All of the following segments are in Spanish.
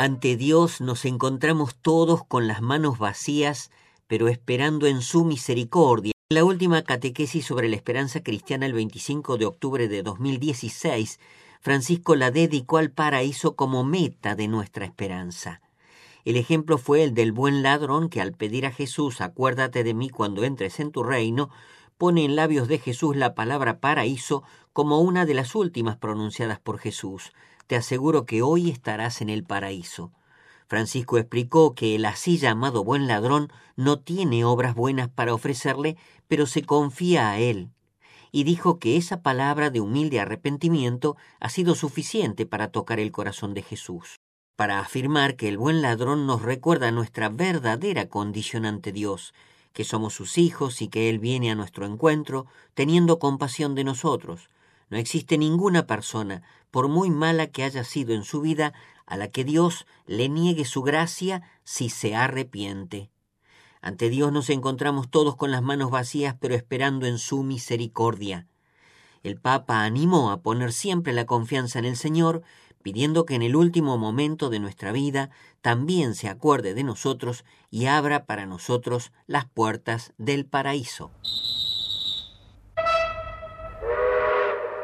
Ante Dios nos encontramos todos con las manos vacías, pero esperando en su misericordia. En la última catequesis sobre la esperanza cristiana el 25 de octubre de 2016, Francisco la dedicó al paraíso como meta de nuestra esperanza. El ejemplo fue el del buen ladrón que al pedir a Jesús, acuérdate de mí cuando entres en tu reino, pone en labios de Jesús la palabra paraíso como una de las últimas pronunciadas por Jesús. Te aseguro que hoy estarás en el paraíso. Francisco explicó que el así llamado buen ladrón no tiene obras buenas para ofrecerle, pero se confía a él. Y dijo que esa palabra de humilde arrepentimiento ha sido suficiente para tocar el corazón de Jesús, para afirmar que el buen ladrón nos recuerda nuestra verdadera condición ante Dios, que somos sus hijos y que Él viene a nuestro encuentro teniendo compasión de nosotros. No existe ninguna persona, por muy mala que haya sido en su vida, a la que Dios le niegue su gracia si se arrepiente. Ante Dios nos encontramos todos con las manos vacías, pero esperando en su misericordia. El Papa animó a poner siempre la confianza en el Señor, pidiendo que en el último momento de nuestra vida también se acuerde de nosotros y abra para nosotros las puertas del paraíso.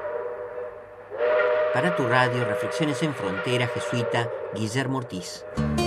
Para tu radio, Reflexiones en Frontera, jesuita Guillermo Ortiz.